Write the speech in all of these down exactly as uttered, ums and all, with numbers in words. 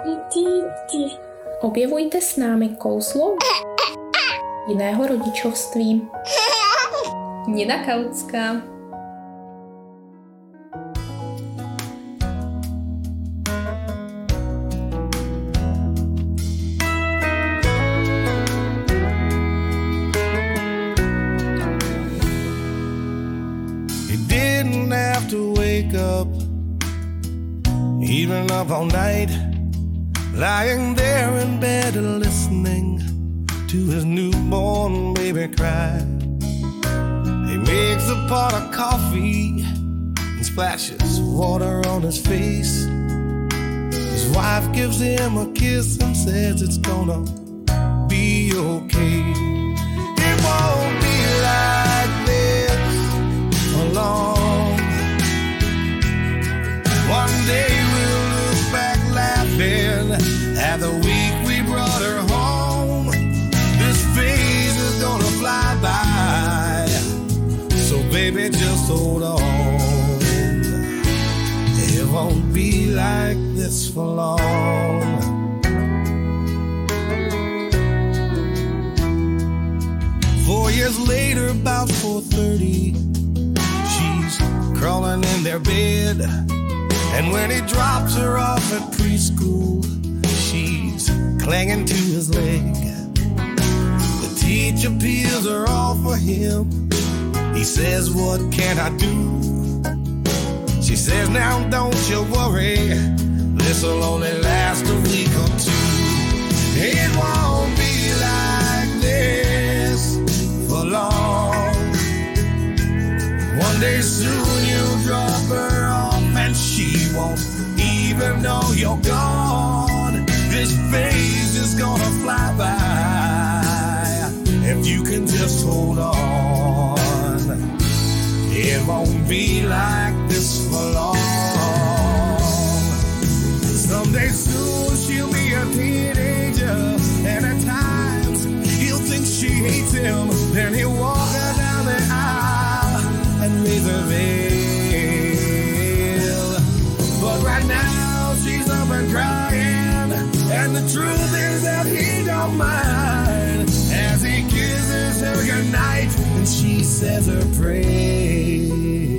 Objevujte s námi kouzlo jiného rodičovství. Nina Kautská. To wake up, even up all night, lying there in bed and listening to his newborn baby cry. He makes a pot of coffee and splashes water on his face. His wife gives him a kiss and says it's gonna be okay. It won't be like this for long. One day we'll look back laughing at the week we brought her home. This phase is gonna fly by, so baby just hold on. It won't be like this for long. Four years later, about four thirty, she's crawling in their bed. And when he drops her off at preschool, she's clinging to his leg. The teacher peels her off for him. He says, what can I do? She says, now don't you worry, this'll only last a week or two. It won't be like this for long. One day soon you'll drop her off and she won't even know you're gone. This phase is gonna fly by if you can just hold on. It won't be like this for long. Someday soon she'll be a teenager, and at times he'll think she hates him. Then he'll walk her down the aisle and raise her veil. But right now she's up and crying, and the truth is that he don't mind as he kisses her goodnight and she says her prayers.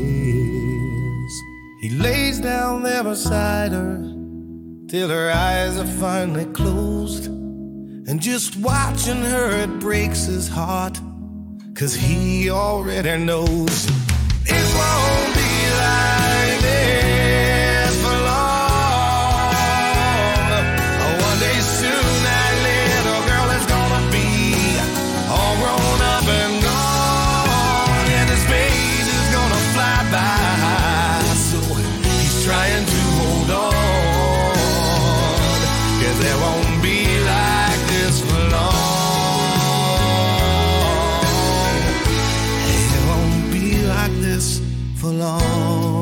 He lays down there beside her till her eyes are finally closed, and just watching her it breaks his heart, 'cause he already knows it won't be like this for long. One day soon that little girl is gonna be all grown up and gone, and his face is gonna fly by, so he's trying to hold on, 'cause there won't be like this for long. It won't be like this for long.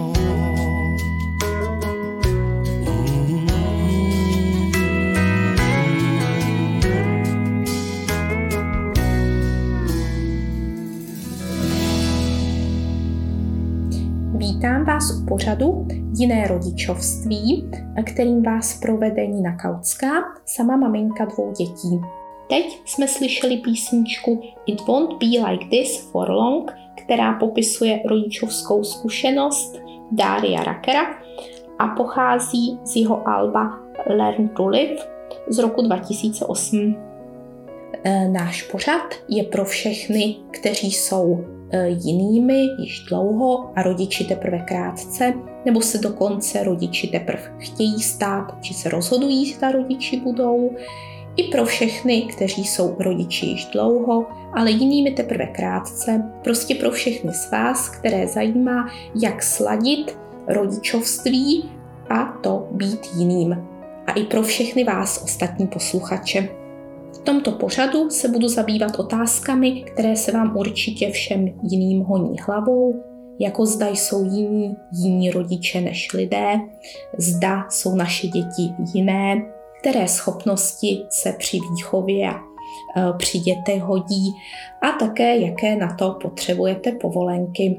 Vítám vás u pořadu Jiné rodičovství, kterým vás provede Nina Kautská, sama maminka dvou dětí. Teď jsme slyšeli písničku It Won't Be Like This For Long, která popisuje rodičovskou zkušenost Daria Ruckera a pochází z jeho alba Learn to Live z roku dva tisíce osm. Náš pořad je pro všechny, kteří jsou jinými již dlouho a rodiči teprve krátce, nebo se dokonce rodiči teprve chtějí stát, či se rozhodují, zda rodiči budou. I pro všechny, kteří jsou rodiči již dlouho, ale jinými teprve krátce, prostě pro všechny z vás, které zajímá, jak sladit rodičovství a to být jiným. A i pro všechny vás ostatní posluchače. V tomto pořadu se budu zabývat otázkami, které se vám určitě všem jiným honí hlavou, jako zda jsou jiní, jiní rodiče než lidé, zda jsou naše děti jiné, které schopnosti se při výchově a při dětech hodí a také jaké na to potřebujete povolenky.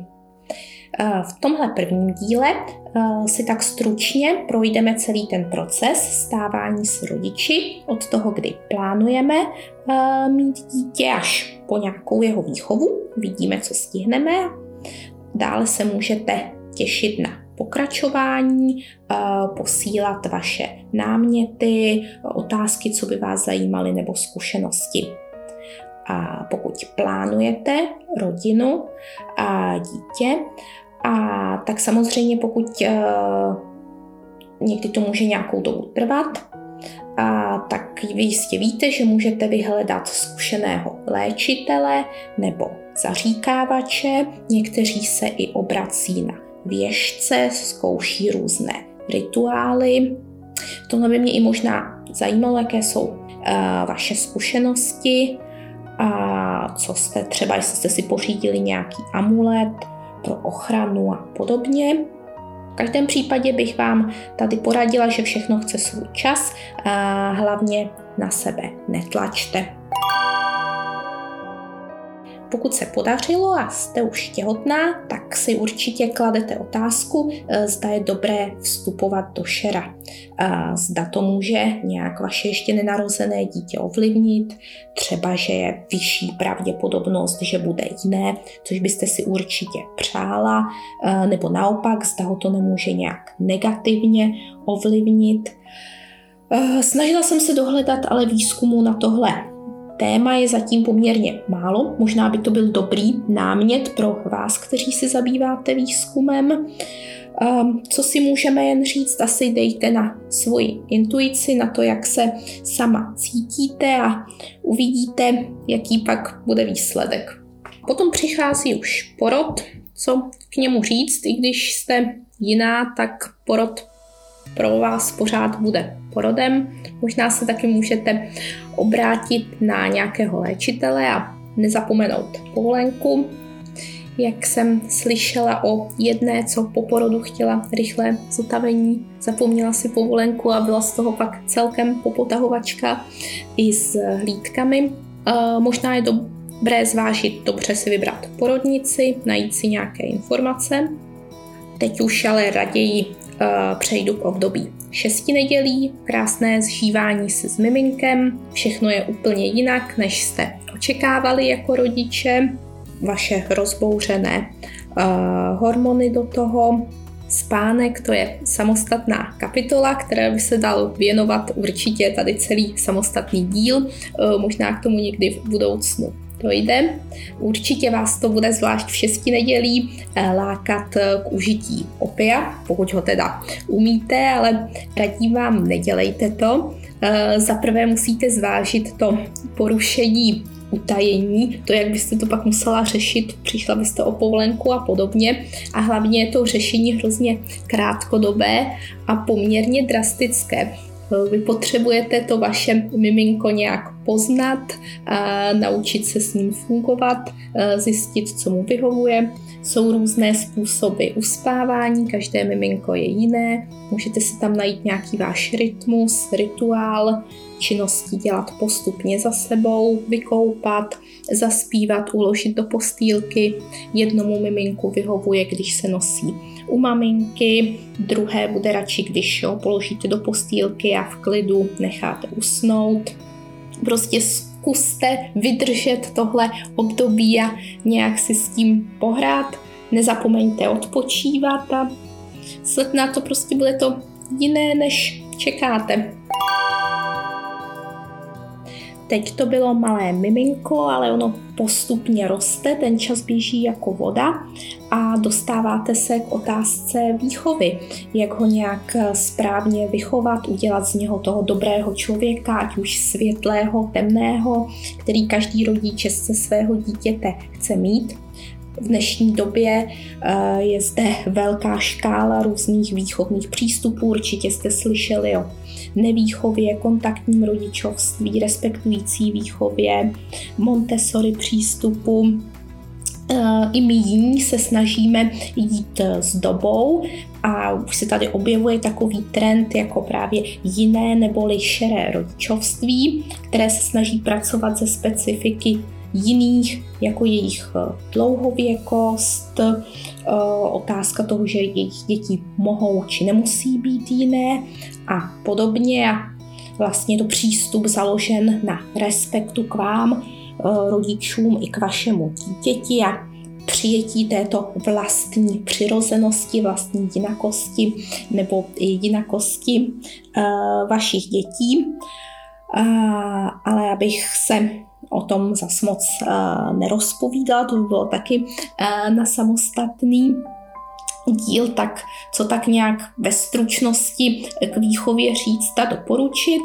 V tomhle prvním díle si tak stručně projdeme celý ten proces stávání se rodiči od toho, kdy plánujeme mít dítě, až po nějakou jeho výchovu. Vidíme, co stihneme. Dále se můžete těšit na pokračování, posílat vaše náměty, otázky, co by vás zajímaly, nebo zkušenosti. A pokud plánujete rodinu a dítě, a tak samozřejmě pokud uh, někdy to může nějakou dobu trvat, a tak vy jistě víte, že můžete vyhledat zkušeného léčitele nebo zaříkávače. Někteří se i obrací na věštce, zkouší různé rituály. Tohle by mě i možná zajímalo, jaké jsou uh, vaše zkušenosti a co jste třeba, jestli jste si pořídili nějaký amulet pro ochranu a podobně. V každém případě bych vám tady poradila, že všechno chce svůj čas a hlavně na sebe netlačte. Pokud se podařilo a jste už těhotná, tak si určitě kladete otázku, zda je dobré vstupovat do šera. Zda to může nějak vaše ještě nenarozené dítě ovlivnit, třeba že je vyšší pravděpodobnost, že bude jiné, což byste si určitě přála, nebo naopak, zda ho to nemůže nějak negativně ovlivnit. Snažila jsem se dohledat ale výzkumu na tohle téma je zatím poměrně málo, možná by to byl dobrý námět pro vás, kteří se zabýváte výzkumem. Co si můžeme jen říct, asi dejte na svoji intuici, na to, jak se sama cítíte a uvidíte, jaký pak bude výsledek. Potom přichází už porod, co k němu říct, i když jste jiná, tak porod pro vás pořád bude porodem. Možná se taky můžete obrátit na nějakého léčitele a nezapomenout povolenku. Jak jsem slyšela o jedné, co po porodu chtěla rychlé zotavení, zapomněla si povolenku a byla z toho pak celkem popotahovačka i s hlídkami. E, možná je dobré zvážit, dobře si vybrat porodnici, najít si nějaké informace. Teď už ale raději přejdu k období šesti nedělí, krásné zžívání se s miminkem, všechno je úplně jinak, než jste očekávali jako rodiče, vaše rozbouřené uh, hormony do toho, spánek, to je samostatná kapitola, které by se dal věnovat určitě tady celý samostatný díl, uh, možná k tomu někdy v budoucnu dojde. Určitě vás to bude zvlášť v šesti nedělí lákat k užití opia, pokud ho teda umíte, ale radím vám, nedělejte to. Za prvé musíte zvážit to porušení utajení, to, jak byste to pak musela řešit, přišla byste o povolenku a podobně. A hlavně je to řešení hrozně krátkodobé a poměrně drastické. Vy potřebujete to vaše miminko nějak poznat, a naučit se s ním fungovat, zjistit, co mu vyhovuje. Jsou různé způsoby uspávání, každé miminko je jiné. Můžete si tam najít nějaký váš rytmus, rituál, činnosti dělat postupně za sebou, vykoupat, zaspívat, uložit do postýlky. Jednomu miminku vyhovuje, když se nosí u maminky, druhé bude radši, když ho položíte do postýlky a v klidu necháte usnout. Prostě zkuste vydržet tohle období a nějak si s tím pohrát. Nezapomeňte odpočívat a sled na to prostě bude to jiné, než čekáte. Teď to bylo malé miminko, ale ono postupně roste, ten čas běží jako voda a dostáváte se k otázce výchovy. Jak ho nějak správně vychovat, udělat z něho toho dobrého člověka, ať už světlého, temného, který každý rodič se svého dítěte chce mít. V dnešní době je zde velká škála různých výchovných přístupů, určitě jste slyšeli o nevýchově, kontaktním rodičovství, respektující výchově, Montessori přístupu. I my jiní se snažíme jít s dobou a už se tady objevuje takový trend jako právě jiné neboli šeré rodičovství, které se snaží pracovat ze specifiky jiných, jako jejich dlouhověkost, otázka toho, že jejich děti mohou či nemusí být jiné a podobně. A vlastně to přístup založen na respektu k vám, rodičům i k vašemu dítěti a přijetí této vlastní přirozenosti, vlastní jinakosti nebo jinakosti vašich dětí. Ale abych se o tom zas moc nerozpovídala, to by bylo taky na samostatný díl, tak co tak nějak ve stručnosti k výchově říct a doporučit.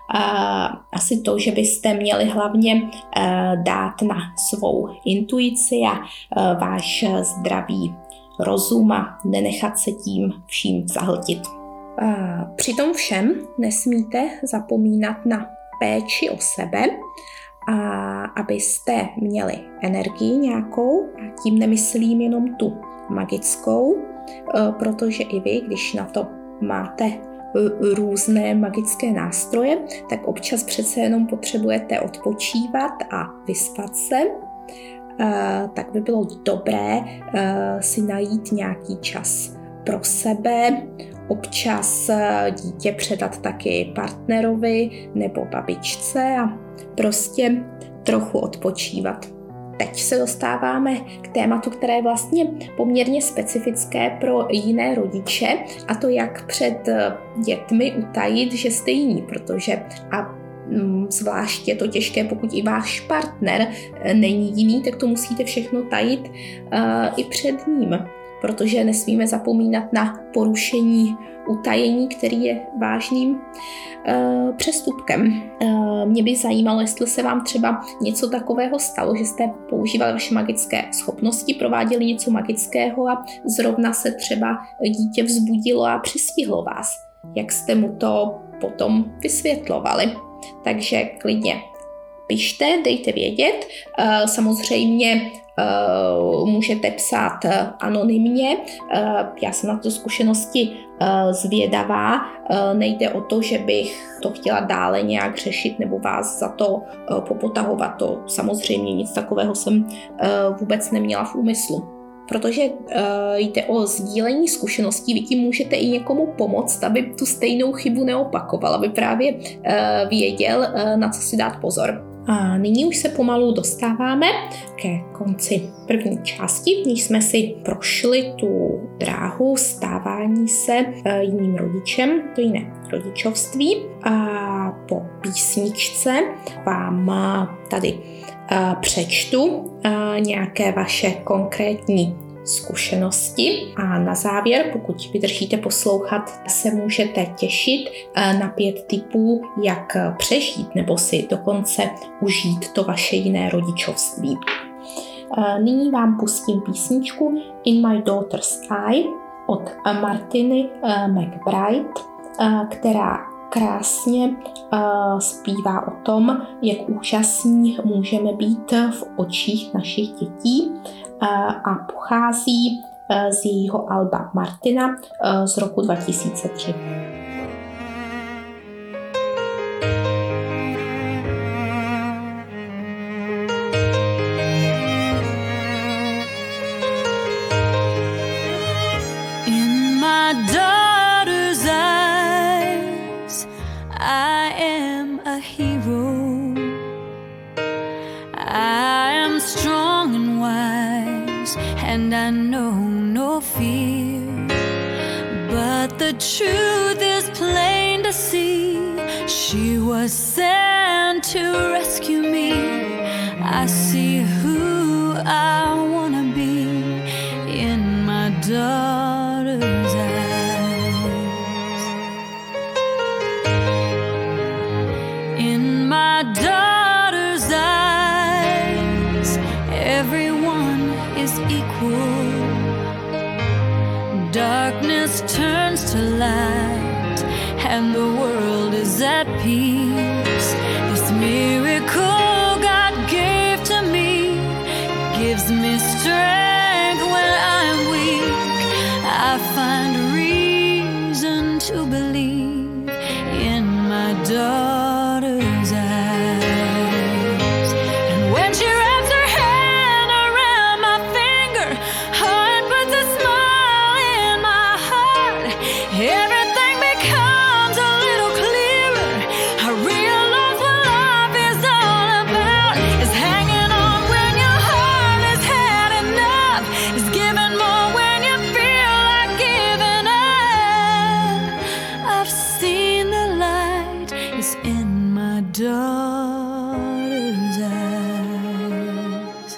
Asi to, že byste měli hlavně dát na svou intuici a váš zdravý rozum a nenechat se tím vším zahltit. Při tom všem nesmíte zapomínat na péči o sebe, a abyste měli energii nějakou, a tím nemyslím jenom tu magickou, protože i vy, když na to máte různé magické nástroje, tak občas přece jenom potřebujete odpočívat a vyspat se, tak by bylo dobré si najít nějaký čas pro sebe, občas dítě předat taky partnerovi nebo babičce a prostě trochu odpočívat. Teď se dostáváme k tématu, které je vlastně poměrně specifické pro jiné rodiče, a to jak před dětmi utajit, že jste jiní, protože a zvlášť je to těžké, pokud i váš partner není jiný, tak to musíte všechno tajit uh, i před ním, protože nesmíme zapomínat na porušení utajení, který je vážným uh, přestupkem. Uh, mě by zajímalo, jestli se vám třeba něco takového stalo, že jste používali vaše magické schopnosti, prováděli něco magického a zrovna se třeba dítě vzbudilo a přistihlo vás. Jak jste mu to potom vysvětlovali? Takže klidně pište, dejte vědět. Uh, samozřejmě Uh, můžete psát uh, anonymně. Uh, já jsem na to zkušenosti uh, zvědavá. Uh, nejde o to, že bych to chtěla dále nějak řešit nebo vás za to uh, popotahovat. To samozřejmě nic takového jsem uh, vůbec neměla v úmyslu. Protože uh, jde o sdílení zkušeností, vy tím můžete i někomu pomoct, aby tu stejnou chybu neopakoval, aby právě uh, věděl, uh, na co si dát pozor. A nyní už se pomalu dostáváme ke konci první části, v níž jsme si prošli tu dráhu stávání se jiným rodičem, to jiné rodičovství. A po písničce vám tady přečtu nějaké vaše konkrétní zkušenosti a na závěr, pokud vydržíte poslouchat, se můžete těšit na pět tipů, jak přežít nebo si dokonce užít to vaše jiné rodičovství. Nyní vám pustím písničku In My Daughter's Eye od Martiny McBride, která krásně uh, zpívá o tom, jak úžasní můžeme být v očích našich dětí, uh, a pochází uh, z jejího alba Martina uh, z roku dva tisíce tři. In my daughter's eyes, I am a hero. I am strong and wise, and I know no fear. But the truth is plain to see. She was sent to rescue me. I see who I wanna be in my daughter's eyes. In my daughter's eyes, everyone is equal. Darkness turns to light, and the world is at peace. This miracle God gave to me gives me strength when I'm weak. I find reason to believe in my daughter's eyes. And when she wraps her hand around my finger, oh, and puts a smile what's in my daughter's eyes.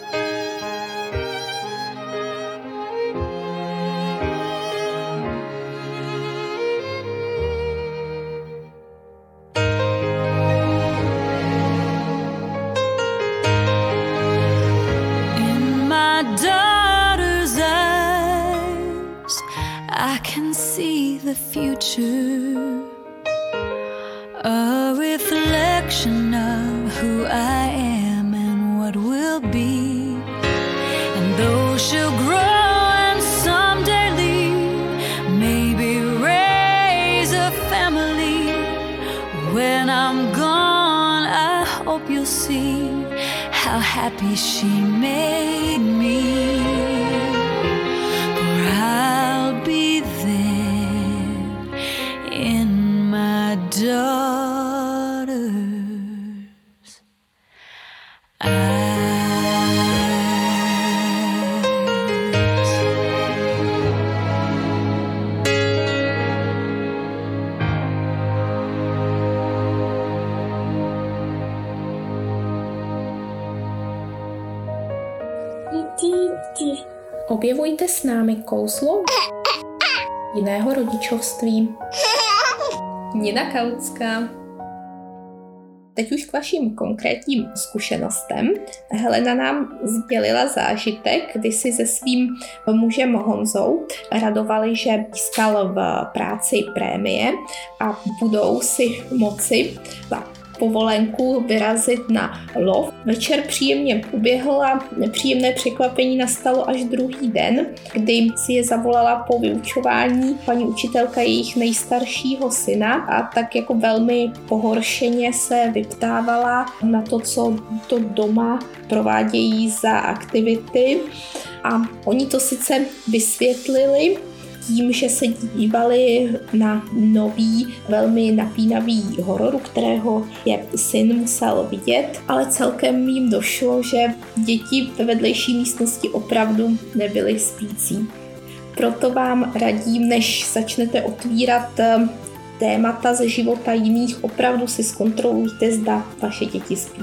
In my daughter's eyes, I can see the future, a reflection of who I am and what will be. And though she'll grow and someday leave, maybe raise a family, when I'm gone I hope you'll see how happy she made me. For I'll be there in my daughter's eyes. Objevujte s námi kouzlo jiného rodičovství. Nina Kautská. Teď už k vašim konkrétním zkušenostem. Helena nám sdělila zážitek, kdy si se svým mužem Honzou radovali, že získal v práci prémie a budou si moci za povolenku vyrazit na lov. Večer příjemně uběhl a nepříjemné překvapení nastalo až druhý den, kdy si je zavolala po vyučování paní učitelka jejich nejstaršího syna a tak jako velmi pohoršeně se vyptávala na to, co to doma provádějí za aktivity. A oni to sice vysvětlili tím, že se dívali na nový, velmi napínavý horor, kterého je syn musel vidět, ale celkem jim došlo, že děti ve vedlejší místnosti opravdu nebyly spící. Proto vám radím, než začnete otvírat témata ze života jiných, opravdu si zkontrolujte, zda vaše děti spí.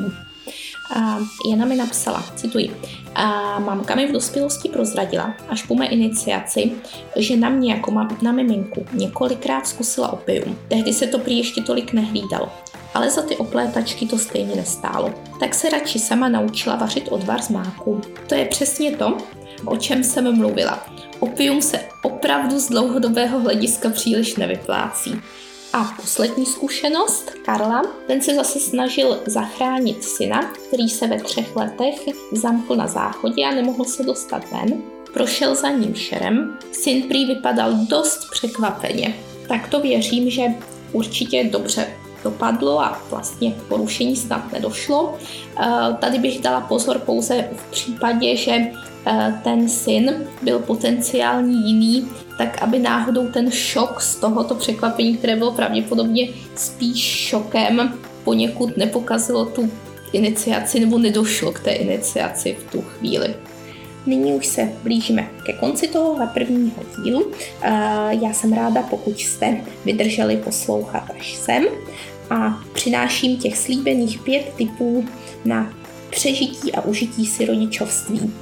A Jana mi napsala, cituji, a mamka mi v dospělosti prozradila, až po mé iniciaci, že na mě jako na miminku několikrát zkusila opium. Tehdy se to prý ještě tolik nehlídalo, ale za ty oplétačky to stejně nestálo. Tak se radši sama naučila vařit odvar z máku. To je přesně to, o čem jsem mluvila. Opium se opravdu z dlouhodobého hlediska příliš nevyplácí. A poslední zkušenost, Karla, ten se zase snažil zachránit syna, který se ve třech letech zamkl na záchodě a nemohl se dostat ven. Prošel za ním šerem, syn prý vypadal dost překvapeně. Tak to věřím, že určitě dobře dopadlo a vlastně k porušení snad nedošlo. Tady bych dala pozor pouze v případě, že ten syn byl potenciální jiný, tak aby náhodou ten šok z tohoto překvapení, které bylo pravděpodobně spíš šokem, poněkud nepokazilo tu iniciaci nebo nedošlo k té iniciaci v tu chvíli. Nyní už se blížíme ke konci tohohle prvního dílu. Já jsem ráda, pokud jste vydrželi poslouchat až sem a přináším těch slíbených pět tipů na přežití a užití si rodičovství.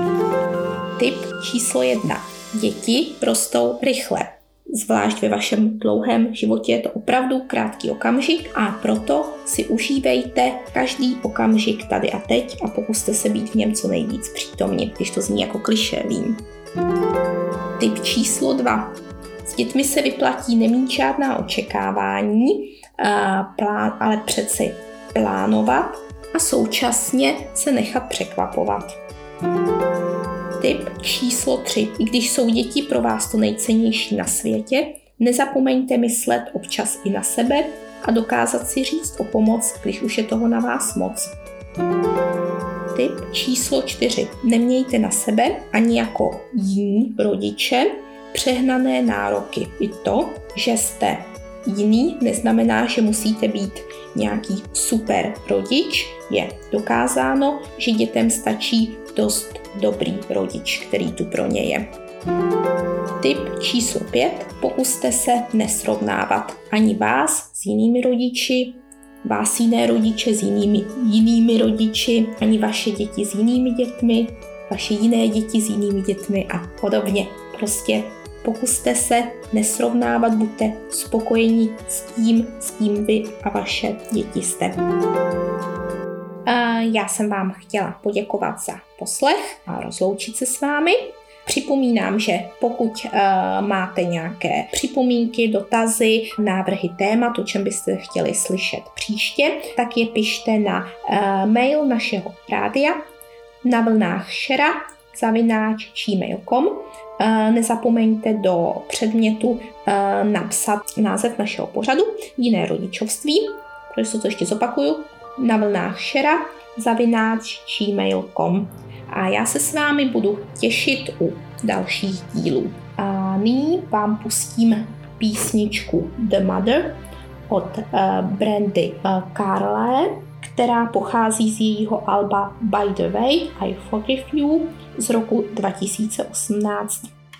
Tip číslo jedna. Děti rostou rychle. Zvlášť ve vašem dlouhém životě je to opravdu krátký okamžik a proto si užívejte každý okamžik tady a teď a pokuste se být v něm co nejvíc přítomni, když to zní jako klišé, vím. Tip číslo dva. S dětmi se vyplatí nemít žádná očekávání, ale přeci plánovat a současně se nechat překvapovat. Tip číslo tři. I když jsou děti pro vás to nejcennější na světě, nezapomeňte myslet občas i na sebe a dokázat si říct o pomoc, když už je toho na vás moc. Tip číslo čtyři. Nemějte na sebe ani jako jiní rodiče přehnané nároky. I to, že jste jiný, neznamená, že musíte být nějaký super rodič. Je dokázáno, že dětem stačí dost dobrý rodič, který tu pro ně je. Tip číslo pět. Pokuste se nesrovnávat ani vás s jinými rodiči, vás jiné rodiče s jinými, jinými rodiči, ani vaše děti s jinými dětmi, vaše jiné děti s jinými dětmi a podobně. Prostě pokuste se nesrovnávat, buďte spokojeni s tím, s kým vy a vaše děti jste. Já jsem vám chtěla poděkovat za poslech a rozloučit se s vámi. Připomínám, že pokud uh, máte nějaké připomínky, dotazy, návrhy témat, o čem byste chtěli slyšet příště, tak je pište na uh, mail našeho rádia na vlnách šera zavináč gmail tečka com. Uh, nezapomeňte do předmětu uh, napsat název našeho pořadu Jiné rodičovství, protože to ještě zopakuju, na vlnách šera zavináč gmail tečka com. A já se s vámi budu těšit u dalších dílů. A nyní vám pustím písničku The Mother od uh, Brandy uh, Carlile, která pochází z jejího alba By the Way, I Forgive You z roku dva tisíce osmnáct.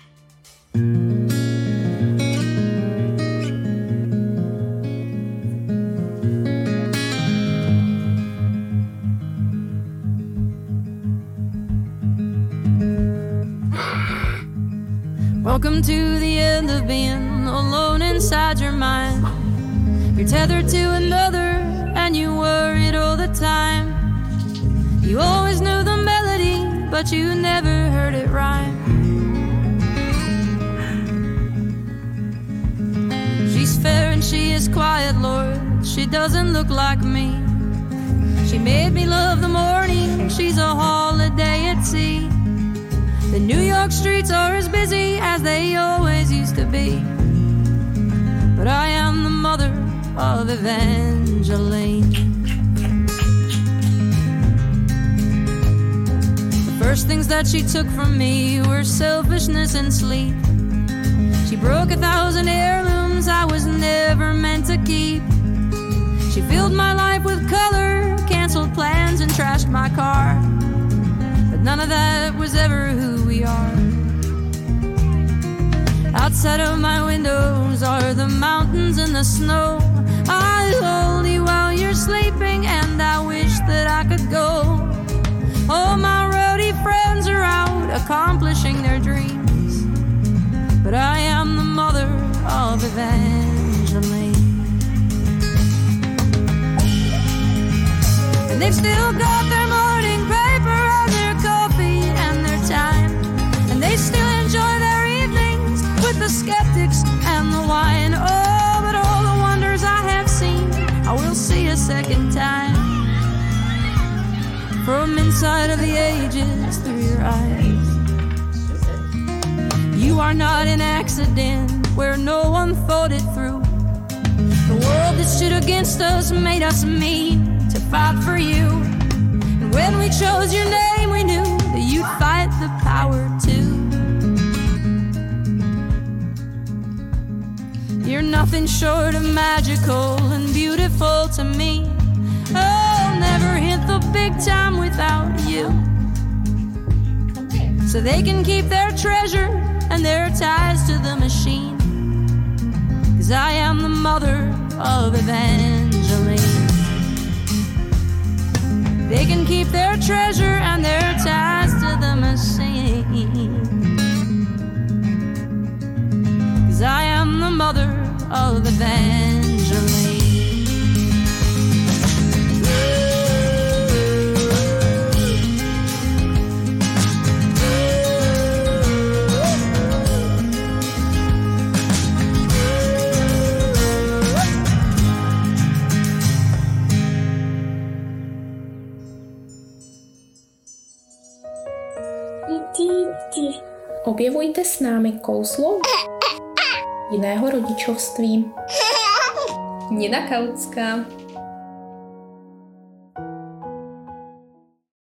Welcome to the end of being alone inside your mind. You're tethered to another and you worried all the time. You always knew the melody, but you never heard it rhyme. She's fair and she is quiet, Lord. She doesn't look like me. She made me love the morning. She's a holiday at sea. The New York streets are as busy as they always used to be. But I am the mother of Evangeline. The first things that she took from me were selfishness and sleep. She broke a thousand heirlooms I was never meant to keep. She filled my life with color, canceled plans and trashed my car. None of that was ever who we are. Outside of my windows are the mountains and the snow. I hold you while you're sleeping and I wish that I could go. All my roadie friends are out accomplishing their dreams, but I am the mother of Evangeline. And they've still got their morning paper and their coffee and their time, and they still enjoy their evenings with the skeptics and the wine. Oh, but all the wonders I have seen I will see a second time, from inside of the ages through your eyes. You are not an accident where no one thought it through. The world that stood against us made us meet to fight for you. And when we chose your name, we knew that you'd fight the power too. You're nothing short of magical and beautiful to me. I'll never hit the big time without you. So they can keep their treasure and their ties to the machine, 'cause I am the mother of Evangeline. They can keep their treasure and their ties to the machine, 'cause I am the mother of Evangeline. Objevujte s námi kouzlo jiného rodičovství. Nina Kautská.